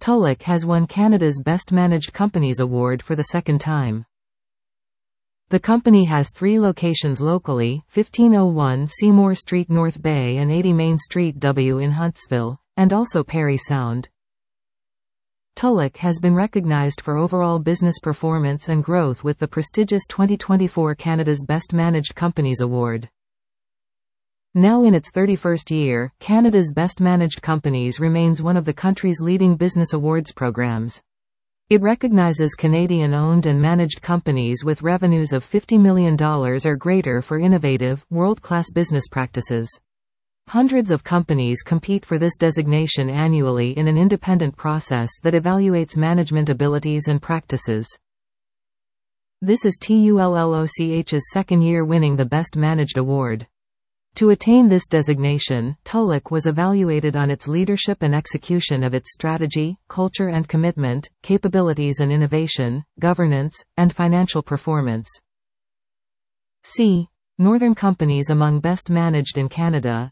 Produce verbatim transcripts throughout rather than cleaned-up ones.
Tulloch has won Canada's Best Managed Companies Award for the second time. The company has three locations locally, fifteen oh one Seymour Street North Bay and eighty Main Street W in Huntsville, and also Parry Sound. Tulloch has been recognized for overall business performance and growth with the prestigious twenty twenty-four Canada's Best Managed Companies Award. Now in its thirty-first year, Canada's Best Managed Companies remains one of the country's leading business awards programs. It recognizes Canadian-owned and managed companies with revenues of fifty million dollars or greater for innovative, world-class business practices. Hundreds of companies compete for this designation annually in an independent process that evaluates management abilities and practices. This is Tulloch's second year winning the Best Managed Award. To attain this designation, Tulloch was evaluated on its leadership and execution of its strategy, culture and commitment, capabilities and innovation, governance, and financial performance. C. Northern Companies among Best Managed in Canada.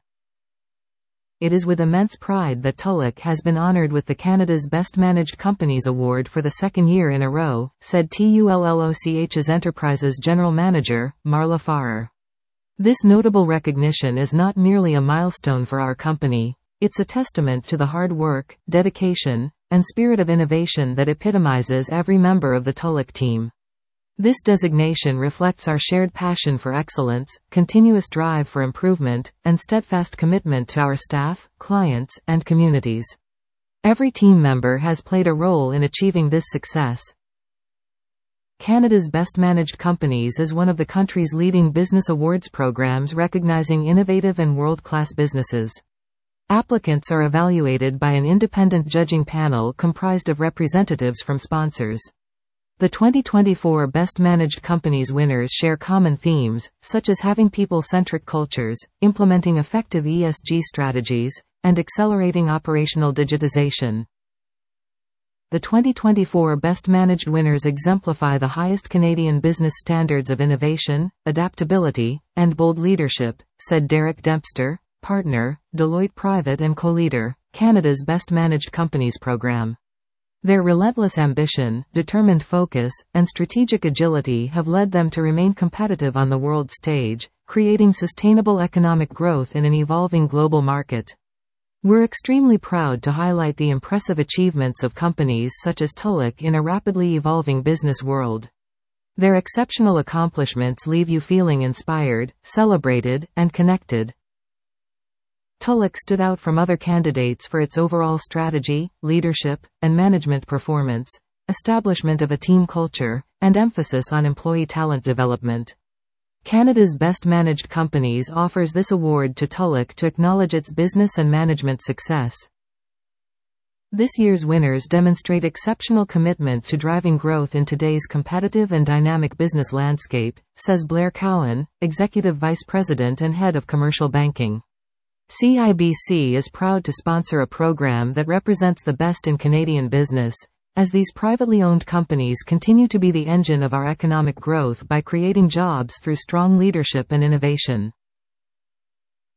It is with immense pride that Tulloch has been honored with the Canada's Best Managed Companies Award for the second year in a row, said Tulloch's Enterprises General Manager, Marla Farrer. This notable recognition is not merely a milestone for our company, it's a testament to the hard work, dedication, and spirit of innovation that epitomizes every member of the Tulloch team. This designation reflects our shared passion for excellence, continuous drive for improvement, and steadfast commitment to our staff, clients, and communities. Every team member has played a role in achieving this success. Canada's Best Managed Companies is one of the country's leading business awards programs recognizing innovative and world-class businesses. Applicants are evaluated by an independent judging panel comprised of representatives from sponsors. The twenty twenty-four Best Managed Companies winners share common themes, such as having people-centric cultures, implementing effective E S G strategies, and accelerating operational digitization. The twenty twenty-four Best Managed winners exemplify the highest Canadian business standards of innovation, adaptability, and bold leadership, said Derek Dempster, partner, Deloitte Private and co-leader, Canada's Best Managed Companies program. Their relentless ambition, determined focus, and strategic agility have led them to remain competitive on the world stage, creating sustainable economic growth in an evolving global market. We're extremely proud to highlight the impressive achievements of companies such as Tulloch in a rapidly evolving business world. Their exceptional accomplishments leave you feeling inspired, celebrated, and connected. Tulloch stood out from other candidates for its overall strategy, leadership, and management performance, establishment of a team culture, and emphasis on employee talent development. Canada's Best Managed Companies offers this award to Tulloch to acknowledge its business and management success. This year's winners demonstrate exceptional commitment to driving growth in today's competitive and dynamic business landscape, says Blair Cowan, Executive Vice President and Head of Commercial Banking. C I B C is proud to sponsor a program that represents the best in Canadian business, as these privately owned companies continue to be the engine of our economic growth by creating jobs through strong leadership and innovation.